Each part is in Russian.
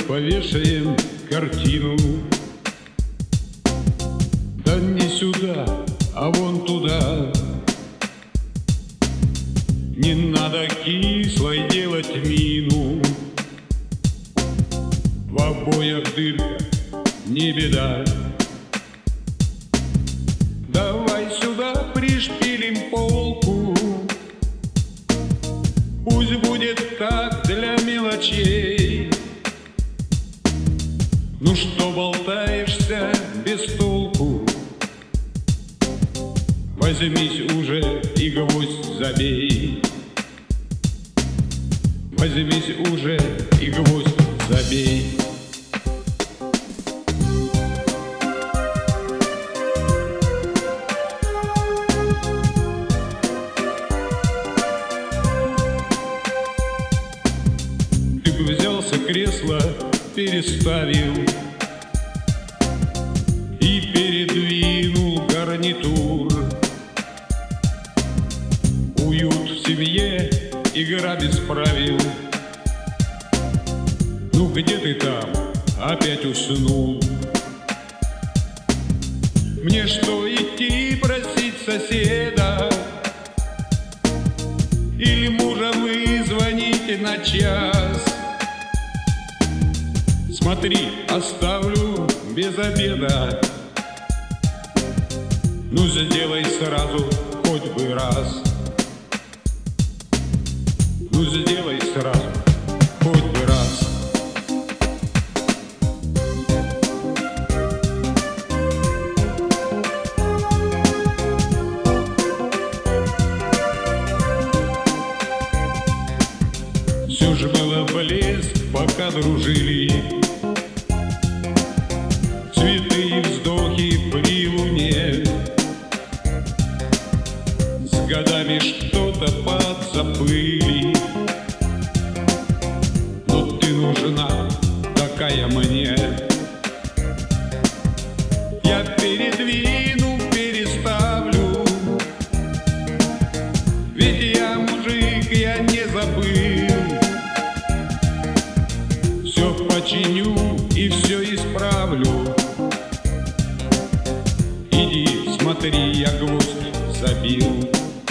повешаем картину. Да не сюда, а вон туда. Не надо кислой делать мину. В обоях дырка, не беда. Давай сюда пришпилим полку. Пусть будет так для мелочей. Ну что болтаешься без толку? Возьмись уже и гвоздь забей. Возьмись уже и гвоздь забей. Ты бы взялся, кресло переставил и передвинул гарнитур. Уют в семье, игра без правил. Ну где ты там? Опять уснул. Мне что, идти просить соседа? Или мужа вы звоните на час? Смотри, оставлю без обеда. Ну сделай сразу хоть бы раз. Ну сделай сразу хоть бы раз. Все же было блеск, пока дружили. Цветы и вздохи при луне. С годами что-то подзабыли. Но ты нужна такая мне. Я передвину, переставлю. Ведь я мужик, я не забыл. Все починю и все исправлю. Иди, смотри, я гвоздь забил.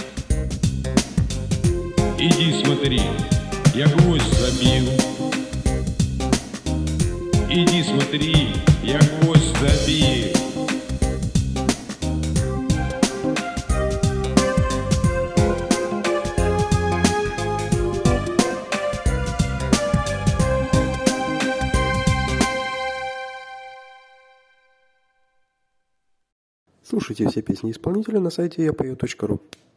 Иди, смотри, я гвоздь забил. Иди, смотри, я гвоздь забил. Слушайте все песни исполнителя на сайте yapeo.ru.